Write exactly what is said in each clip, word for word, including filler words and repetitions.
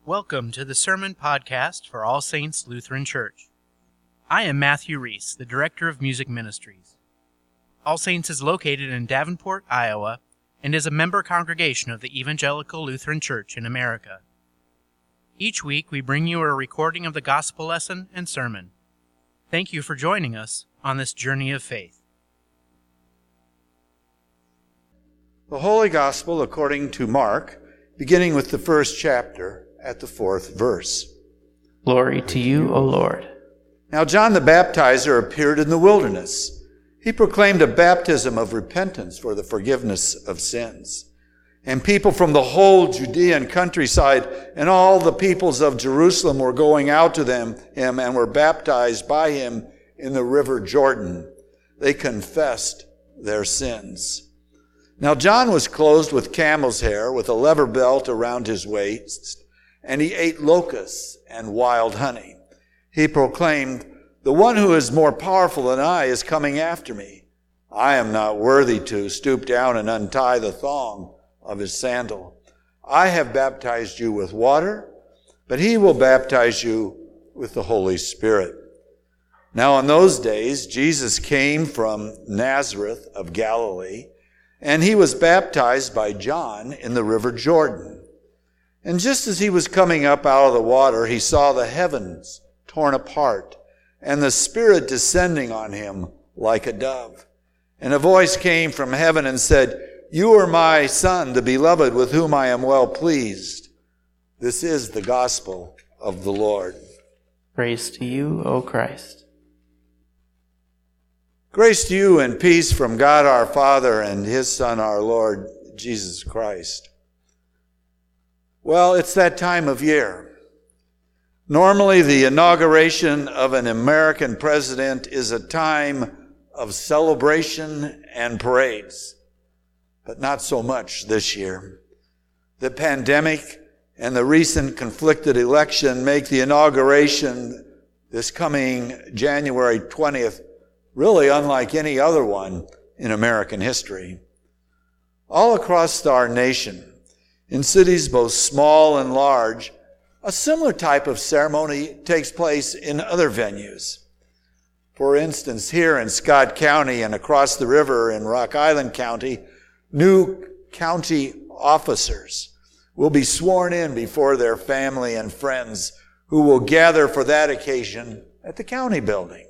Welcome to the Sermon Podcast for All Saints Lutheran Church. I am Matthew Reese, the Director of Music Ministries. All Saints is located in Davenport, Iowa, and is a member congregation of the Evangelical Lutheran Church in America. Each week we bring you a recording of the gospel lesson and sermon. Thank you for joining us on this journey of faith. The Holy Gospel according to Mark, beginning with the first chapter at the fourth verse. Glory to you, O Lord. Now John the Baptizer appeared in the wilderness. He proclaimed a baptism of repentance for the forgiveness of sins. And people from the whole Judean countryside and all the peoples of Jerusalem were going out to them, him and were baptized by him in the river Jordan. They confessed their sins. Now John was clothed with camel's hair, with a leather belt around his waist, and he ate locusts and wild honey. He proclaimed, "The one who is more powerful than I is coming after me. I am not worthy to stoop down and untie the thong of his sandal. I have baptized you with water, but he will baptize you with the Holy Spirit." Now in those days, Jesus came from Nazareth of Galilee, and he was baptized by John in the river Jordan. And just as he was coming up out of the water, he saw the heavens torn apart, and the Spirit descending on him like a dove. And a voice came from heaven and said, "You are my Son, the beloved, with whom I am well pleased." This is the gospel of the Lord. Praise to you, O Christ. Grace to you and peace from God our Father and his Son, our Lord, Jesus Christ. Well, it's that time of year. Normally, the inauguration of an American president is a time of celebration and parades, but not so much this year. The pandemic and the recent conflicted election make the inauguration this coming January twentieth really unlike any other one in American history. All across our nation, in cities both small and large, a similar type of ceremony takes place in other venues. For instance, here in Scott County and across the river in Rock Island County, new county officers will be sworn in before their family and friends who will gather for that occasion at the county building.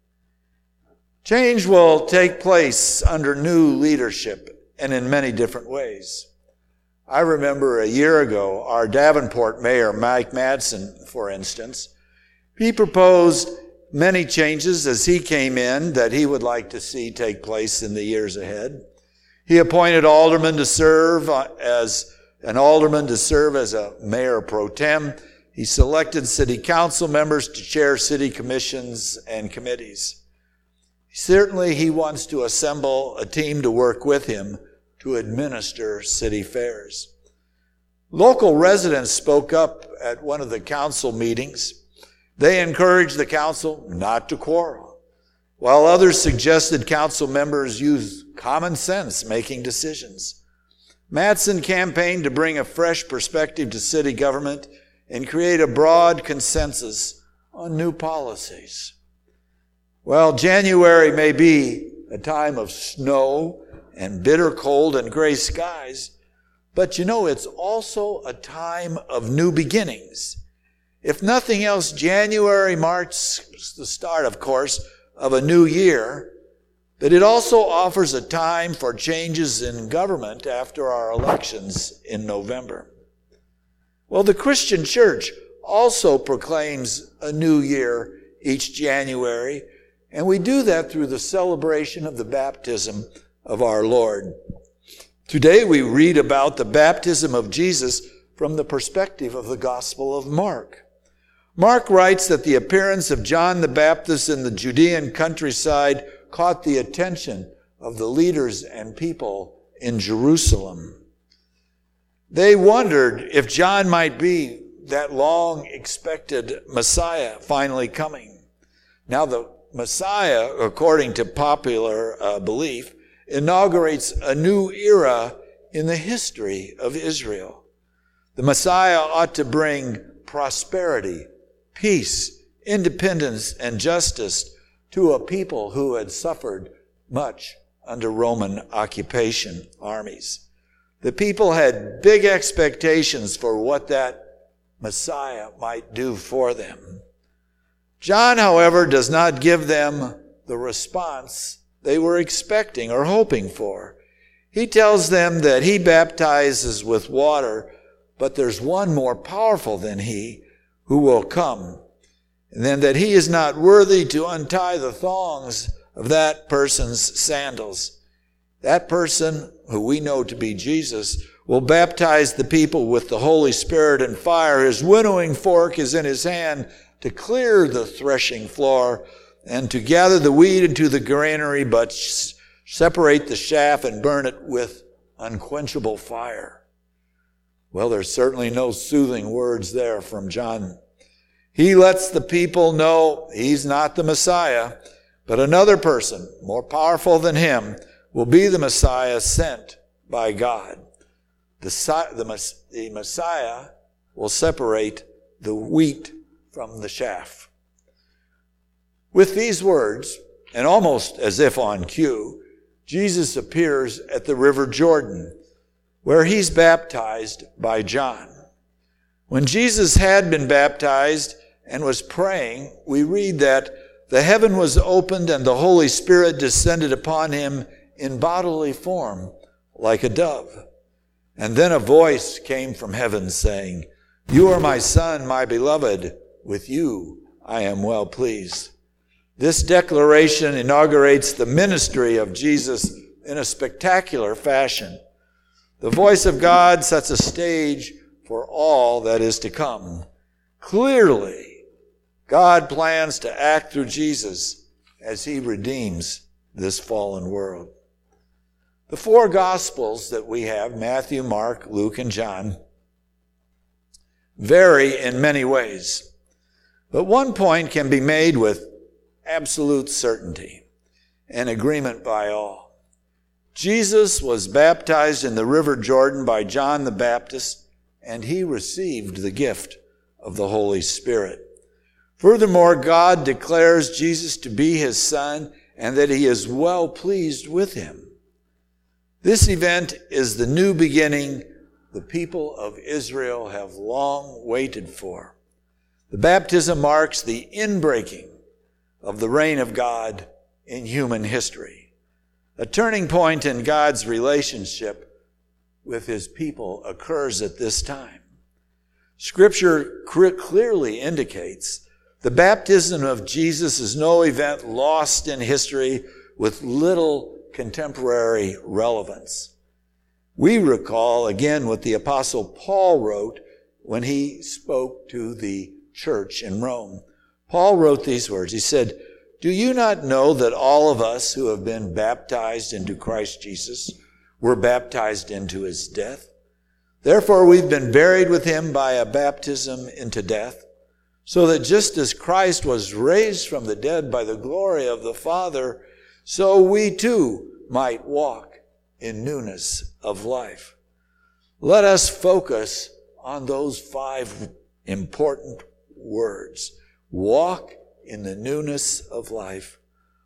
Change will take place under new leadership and in many different ways. I remember a year ago, our Davenport mayor, Mike Madsen, for instance, he proposed many changes as he came in that he would like to see take place in the years ahead. He appointed aldermen to serve as an alderman to serve as a mayor pro tem. He selected city council members to chair city commissions and committees. Certainly, he wants to assemble a team to work with him to administer city affairs. Local residents spoke up at one of the council meetings. They encouraged the council not to quarrel, while others suggested council members use common sense making decisions. Madsen campaigned to bring a fresh perspective to city government and create a broad consensus on new policies. Well, January may be a time of snow and bitter cold and gray skies, but you know, it's also a time of new beginnings. If nothing else, January marks the start, of course, of a new year, but it also offers a time for changes in government after our elections in November. Well, the Christian Church also proclaims a new year each January, and we do that through the celebration of the baptism of our Lord. Today we read about the baptism of Jesus from the perspective of the Gospel of Mark. Mark writes that the appearance of John the Baptist in the Judean countryside caught the attention of the leaders and people in Jerusalem. They wondered if John might be that long-expected Messiah finally coming. Now the Messiah, according to popular uh, belief, inaugurates a new era in the history of Israel. The Messiah ought to bring prosperity, peace, independence, and justice to a people who had suffered much under Roman occupation armies. The people had big expectations for what that Messiah might do for them. John, however, does not give them the response they were expecting or hoping for. He tells them that he baptizes with water, but there's one more powerful than he who will come, and then that he is not worthy to untie the thongs of that person's sandals. That person, who we know to be Jesus, will baptize the people with the Holy Spirit and fire. His winnowing fork is in his hand to clear the threshing floor and to gather the wheat into the granary, but separate the chaff and burn it with unquenchable fire. Well, there's certainly no soothing words there from John. He lets the people know he's not the Messiah, but another person, more powerful than him, will be the Messiah sent by God. The, the, the Messiah will separate the wheat from the chaff. With these words, and almost as if on cue, Jesus appears at the River Jordan, where he's baptized by John. When Jesus had been baptized and was praying, we read that the heaven was opened and the Holy Spirit descended upon him in bodily form like a dove. And then a voice came from heaven saying, "You are my Son, my beloved. With you I am well pleased." This declaration inaugurates the ministry of Jesus in a spectacular fashion. The voice of God sets a stage for all that is to come. Clearly, God plans to act through Jesus as he redeems this fallen world. The four Gospels that we have, Matthew, Mark, Luke, and John, vary in many ways. But one point can be made with absolute certainty and agreement by all. Jesus was baptized in the River Jordan by John the Baptist, and he received the gift of the Holy Spirit. Furthermore, God declares Jesus to be his Son and that he is well pleased with him. This event is the new beginning the people of Israel have long waited for. The baptism marks the inbreaking of the reign of God in human history. A turning point in God's relationship with his people occurs at this time. Scripture clearly indicates the baptism of Jesus is no event lost in history with little contemporary relevance. We recall again what the Apostle Paul wrote when he spoke to the church in Rome. Paul wrote these words. He said, "Do you not know that all of us who have been baptized into Christ Jesus were baptized into his death? Therefore we've been buried with him by a baptism into death, so that just as Christ was raised from the dead by the glory of the Father, so we too might walk in newness of life." Let us focus on those five important words. Walk in the newness of life.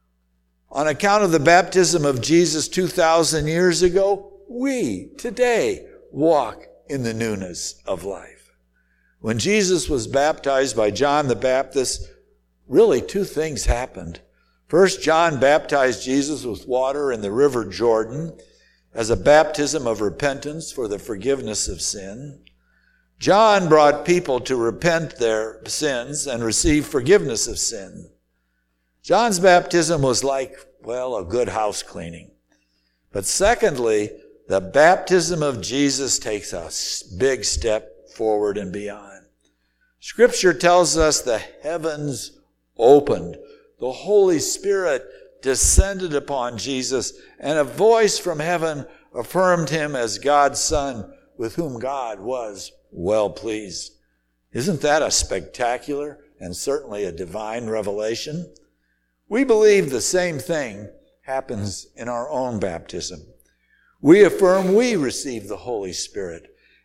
On account of the baptism of Jesus two thousand years ago, we today walk in the newness of life. When Jesus was baptized by John the Baptist, really two things happened. First, John baptized Jesus with water in the River Jordan as a baptism of repentance for the forgiveness of sin. John brought people to repent their sins and receive forgiveness of sin. John's baptism was like, well, a good house cleaning. But secondly, the baptism of Jesus takes a big step forward and beyond. Scripture tells us the heavens opened. The Holy Spirit descended upon Jesus, and a voice from heaven affirmed him as God's Son, with whom God was well pleased. Isn't that a spectacular and certainly a divine revelation? We believe the same thing happens in our own baptism. We affirm we receive the Holy Spirit,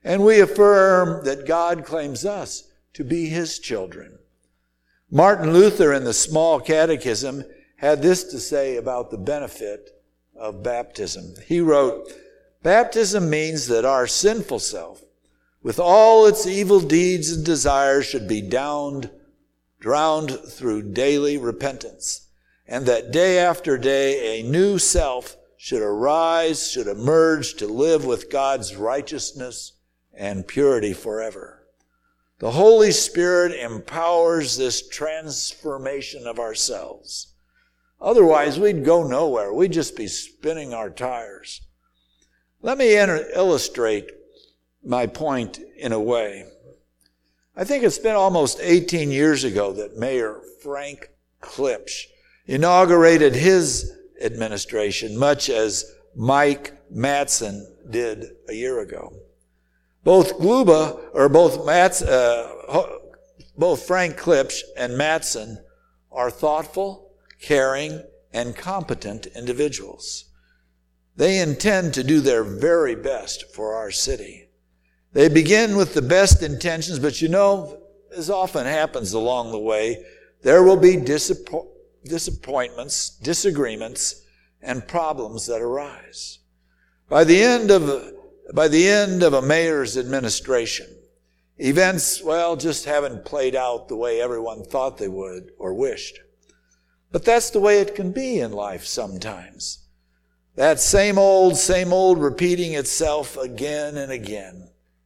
and we affirm that God claims us to be his children. Martin Luther in the Small Catechism had this to say about the benefit of baptism. He wrote, "Baptism means that our sinful self, with all its evil deeds and desires, should be downed, drowned through daily repentance, and that day after day a new self should arise, should emerge to live with God's righteousness and purity forever. The Holy Spirit empowers this transformation of ourselves. Otherwise, we'd go nowhere. We'd just be spinning our tires." Let me enter, illustrate my point in a way. I think it's been almost eighteen years ago that Mayor Frank Klipsch inaugurated his administration, much as Mike Mattson did a year ago. Both Gluba, or both Mats, uh, both Frank Klipsch and Mattson are thoughtful, caring, and competent individuals. They intend to do their very best for our city. They begin with the best intentions, but you know, as often happens along the way, there will be disappo- disappointments, disagreements, and problems that arise. By the end of By the end of a mayor's administration, events, well, just haven't played out the way everyone thought they would or wished. But that's the way it can be in life sometimes. That same old, same old repeating itself again and again.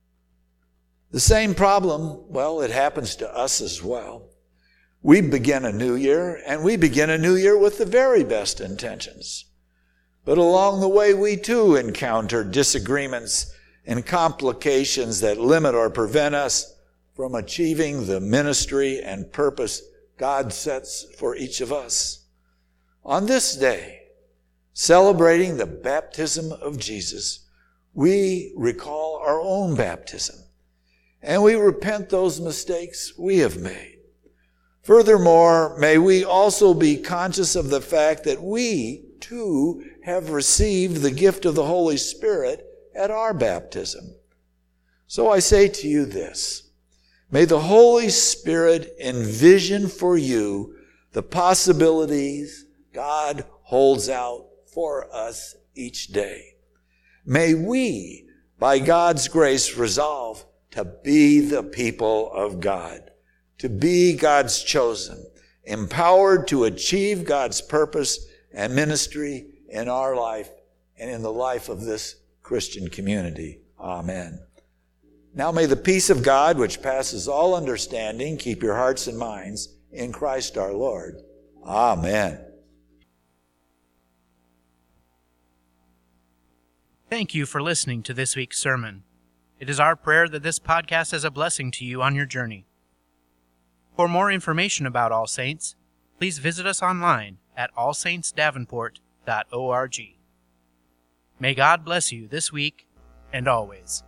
The same problem, well, it happens to us as well. We begin a new year, and we begin a new year with the very best intentions. But along the way, we too encounter disagreements and complications that limit or prevent us from achieving the ministry and purpose God sets for each of us. On this day, celebrating the baptism of Jesus, we recall our own baptism, and we repent those mistakes we have made. Furthermore, may we also be conscious of the fact that we too have received the gift of the Holy Spirit at our baptism. So I say to you this: may the Holy Spirit envision for you the possibilities God holds out for us each day. May we, by God's grace, resolve to be the people of God, to be God's chosen, empowered to achieve God's purpose and ministry in our life and in the life of this Christian community. Amen. Now may the peace of God, which passes all understanding, keep your hearts and minds in Christ our Lord. Amen. Thank you for listening to this week's sermon. It is our prayer that this podcast is a blessing to you on your journey. For more information about All Saints, please visit us online at all saints davenport dot org. May God bless you this week and always.